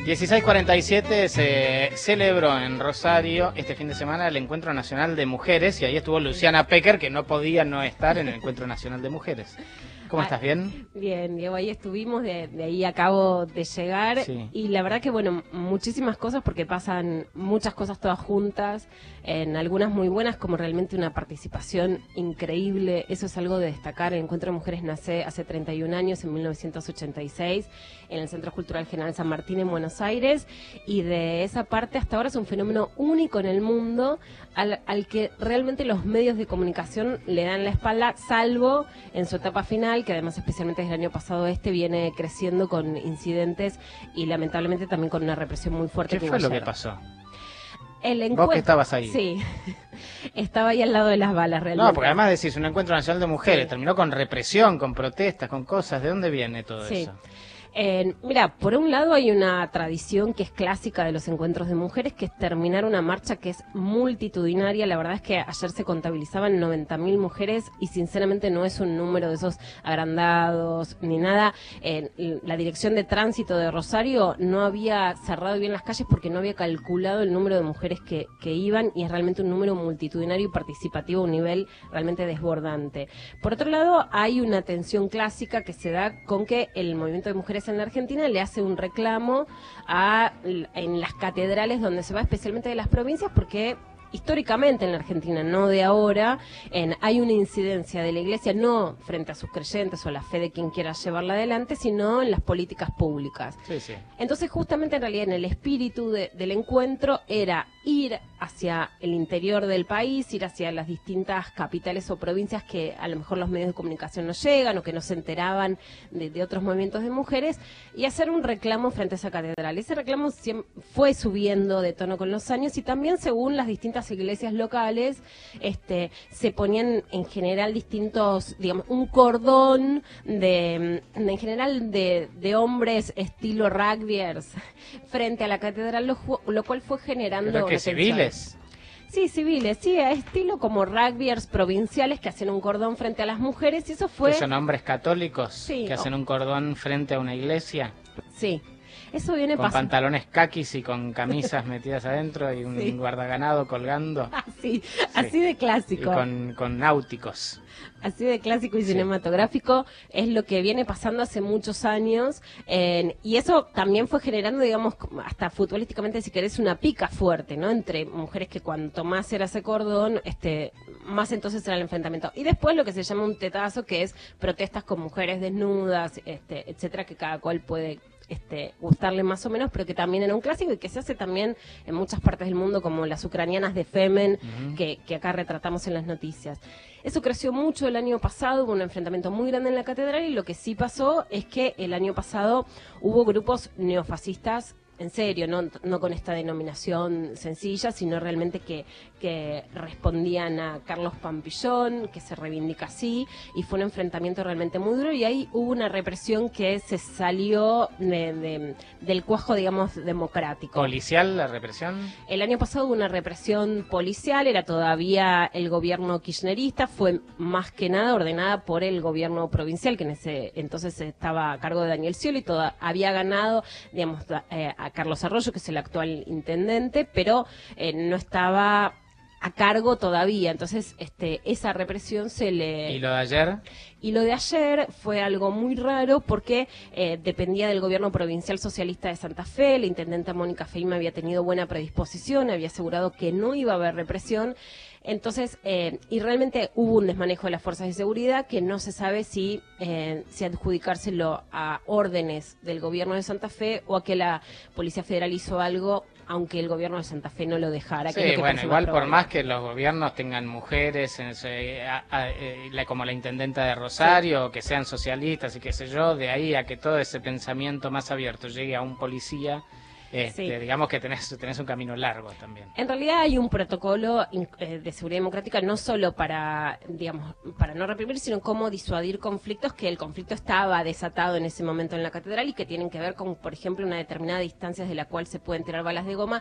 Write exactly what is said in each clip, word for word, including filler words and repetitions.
dieciséis cuarenta y siete se celebró en Rosario este fin de semana el Encuentro Nacional de Mujeres y ahí estuvo Luciana Pecker, que no podía no estar en el Encuentro Nacional de Mujeres. ¿Cómo estás? ¿Bien? Bien, Diego, ahí estuvimos, de, de ahí acabo de llegar, sí. Y la verdad que, bueno, muchísimas cosas porque pasan muchas cosas todas juntas, en algunas muy buenas, como realmente una participación increíble. Eso es algo de destacar. El Encuentro de Mujeres nace hace treinta y un años, en mil novecientos ochenta y seis, en el Centro Cultural General San Martín en Buenos Aires, y de esa parte hasta ahora es un fenómeno único en el mundo, al, al que realmente los medios de comunicación le dan la espalda, salvo en su etapa final, que además especialmente desde el año pasado este viene creciendo con incidentes y lamentablemente también con una represión muy fuerte. ¿Qué fue lo que pasó? El encuentro, ¿Vos que estabas ahí? Sí, estaba ahí al lado de las balas realmente. No, porque además decís un encuentro nacional de mujeres, sí. Terminó con represión, con protestas, con cosas. ¿De dónde viene todo sí. eso? Eh, mira, por un lado hay una tradición que es clásica de los encuentros de mujeres, que es terminar una marcha que es multitudinaria. La verdad es que ayer se contabilizaban noventa mil mujeres y sinceramente no es un número de esos agrandados ni nada. Eh, la Dirección de Tránsito de Rosario no había cerrado bien las calles porque no había calculado el número de mujeres que, que iban, y es realmente un número multitudinario y participativo a un nivel realmente desbordante. Por otro lado, hay una tensión clásica que se da con que el movimiento de mujeres en la Argentina le hace un reclamo a, en las catedrales donde se va, especialmente de las provincias, porque históricamente en la Argentina, no de ahora, en, hay una incidencia de la Iglesia no frente a sus creyentes o la fe de quien quiera llevarla adelante, sino en las políticas públicas. Sí, sí. Entonces, justamente en realidad en el espíritu de, del encuentro era ir hacia el interior del país, ir hacia las distintas capitales o provincias que a lo mejor los medios de comunicación no llegan o que no se enteraban de, de otros movimientos de mujeres, y hacer un reclamo frente a esa catedral. Ese reclamo fue subiendo de tono con los años, y también según las distintas iglesias locales este, se ponían en general distintos, digamos, un cordón de, de en general de, de hombres estilo rugbyers frente a la catedral, lo, lo cual fue generando... ¿Pero que civiles? Sí, civiles, sí, a estilo como rugbyers provinciales que hacen un cordón frente a las mujeres, y eso fue... ¿Que son hombres católicos sí, que hacen oh. un cordón frente a una iglesia? Sí. Eso viene con pasando. Pantalones caquis y con camisas metidas adentro y un sí. guardaganado colgando. Así, sí. así de clásico. Y con, con náuticos. Así de clásico y sí. cinematográfico es lo que viene pasando hace muchos años, eh, y eso también fue generando, digamos, hasta futbolísticamente, si querés, una pica fuerte, ¿no? Entre mujeres, que cuanto más era ese cordón, este, más entonces era el enfrentamiento. Y después lo que se llama un tetazo, que es protestas con mujeres desnudas, este, etcétera, que cada cual puede Este, gustarle más o menos, pero que también era un clásico y que se hace también en muchas partes del mundo, como las ucranianas de Femen, uh-huh. que, que acá retratamos en las noticias. Eso creció mucho el año pasado, hubo un enfrentamiento muy grande en la catedral, y lo que sí pasó es que el año pasado hubo grupos neofascistas, en serio, no, no con esta denominación sencilla, sino realmente que, que respondían a Carlos Pampillón, que se reivindica así, y fue un enfrentamiento realmente muy duro, y ahí hubo una represión que se salió de, de, del cuajo, digamos, democrático. ¿Policial la represión? El año pasado hubo una represión policial, era todavía el gobierno kirchnerista, fue más que nada ordenada por el gobierno provincial, que en ese entonces estaba a cargo de Daniel Scioli, y toda, había ganado, digamos, eh, a Carlos Arroyo, que es el actual intendente, pero eh, no estaba a cargo todavía. Entonces, este, esa represión se le... ¿Y lo de ayer? Y lo de ayer fue algo muy raro porque eh, dependía del gobierno provincial socialista de Santa Fe. La intendenta Mónica Feima había tenido buena predisposición, había asegurado que no iba a haber represión. Entonces, eh, y realmente hubo un desmanejo de las fuerzas de seguridad que no se sabe si, eh, si adjudicárselo a órdenes del gobierno de Santa Fe o a que la Policía Federal hizo algo, aunque el gobierno de Santa Fe no lo dejara. Sí, que es lo que bueno, igual por probable. más que los gobiernos tengan mujeres, en ese, a, a, a, la, como la intendenta de Rosario, sí. que sean socialistas y qué sé yo, de ahí a que todo ese pensamiento más abierto llegue a un policía... Este, sí. Digamos que tenés, tenés un camino largo también. En realidad hay un protocolo eh, de seguridad democrática no solo para, digamos, para no reprimir, sino cómo disuadir conflictos, que el conflicto estaba desatado en ese momento en la catedral y que tienen que ver con, por ejemplo, una determinada distancia de la cual se pueden tirar balas de goma.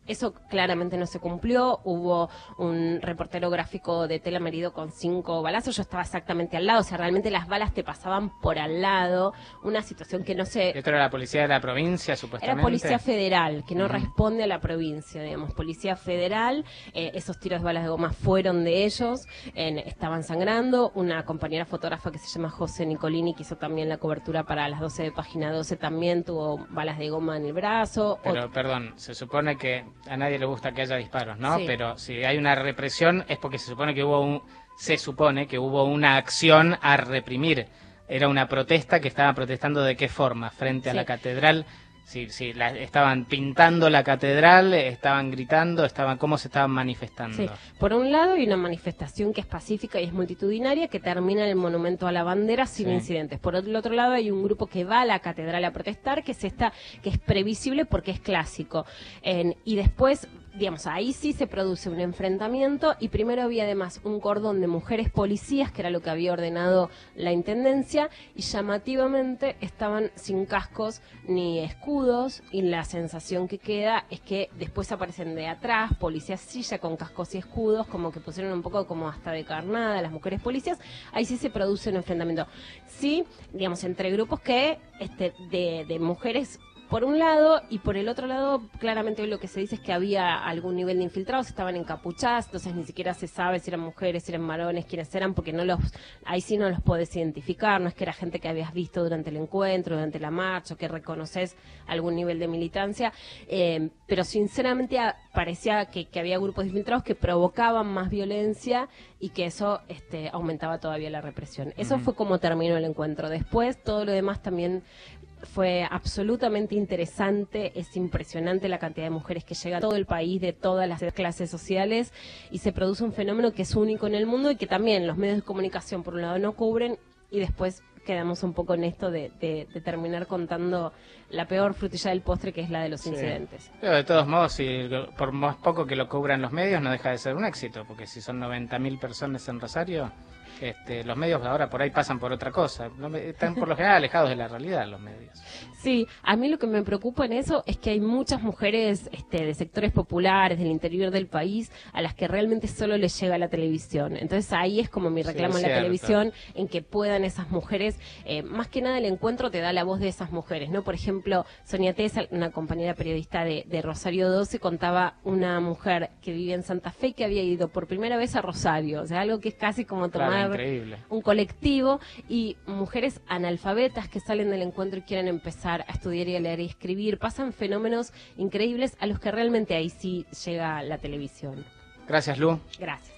Eso claramente no se cumplió. Hubo un reportero gráfico de Tela herido con cinco balazos. Yo estaba exactamente al lado. O sea, realmente las balas te pasaban por al lado. Una situación que no se... ¿Esto era la policía de la provincia, supuestamente? Era policía federal, que no Uh-huh. responde a la provincia, digamos. Policía federal. Eh, esos tiros de balas de goma fueron de ellos. En, estaban sangrando. Una compañera fotógrafa que se llama José Nicolini, que hizo también la cobertura para las doce de Página doce, también tuvo balas de goma en el brazo. Pero, Ot- perdón, se supone que a nadie le gusta que haya disparos, ¿no? Sí. Pero si hay una represión es porque se supone que hubo un, se supone que hubo una acción a reprimir. Era una protesta que estaban protestando ¿de qué forma? Frente a Sí. la catedral. Si, si la, estaban pintando la catedral, estaban gritando, estaban ¿cómo se estaban manifestando? Sí. Por un lado hay una manifestación que es pacífica y es multitudinaria que termina en el monumento a la bandera sin Sí. incidentes. Por el otro lado hay un grupo que va a la catedral a protestar, que es esta, que es previsible porque es clásico. En- y después, digamos, ahí sí se produce un enfrentamiento y primero había además un cordón de mujeres policías, que era lo que había ordenado la intendencia, y llamativamente estaban sin cascos ni escudos, y la sensación que queda es que después aparecen de atrás policías sí ya con cascos y escudos, como que pusieron un poco como hasta de carnada a las mujeres policías. Ahí sí se produce un enfrentamiento. Sí, digamos, entre grupos que este de, de mujeres por un lado, y por el otro lado, claramente lo que se dice es que había algún nivel de infiltrados, estaban encapuchadas, entonces ni siquiera se sabe si eran mujeres, si eran varones, quiénes eran, porque no los, ahí sí no los podés identificar, no es que era gente que habías visto durante el encuentro, durante la marcha, o que reconoces algún nivel de militancia, eh, pero sinceramente a, parecía que, que había grupos de infiltrados que provocaban más violencia y que eso este, aumentaba todavía la represión. Eso Ujú. fue como terminó el encuentro. Después, todo lo demás también fue absolutamente interesante, es impresionante la cantidad de mujeres que llega a todo el país, de todas las clases sociales, y se produce un fenómeno que es único en el mundo y que también los medios de comunicación por un lado no cubren, y después quedamos un poco en esto de, de, de terminar contando la peor frutilla del postre, que es la de los Sí. incidentes. Pero de todos modos, si, por más poco que lo cubran los medios, no deja de ser un éxito, porque si son noventa mil personas en Rosario, este, los medios ahora por ahí pasan por otra cosa. No me- Están por lo general alejados de la realidad los medios. Sí, a mí lo que me preocupa en eso es que hay muchas mujeres este, de sectores populares, del interior del país, a las que realmente solo les llega la televisión. Entonces ahí es como mi Sí, reclamo es en la cierto. televisión, en que puedan esas mujeres, eh, más que nada el encuentro te da la voz de esas mujeres, ¿no? Por ejemplo, Sonia Tesa, una compañera periodista de, de Rosario doce, contaba una mujer que vivía en Santa Fe que había ido por primera vez a Rosario, o sea, algo que es casi como Claro, tomar increíble. un colectivo, y mujeres analfabetas que salen del encuentro y quieren empezar a estudiar y a leer y escribir. Pasan fenómenos increíbles a los que realmente ahí sí llega la televisión. Gracias, Lu. Gracias.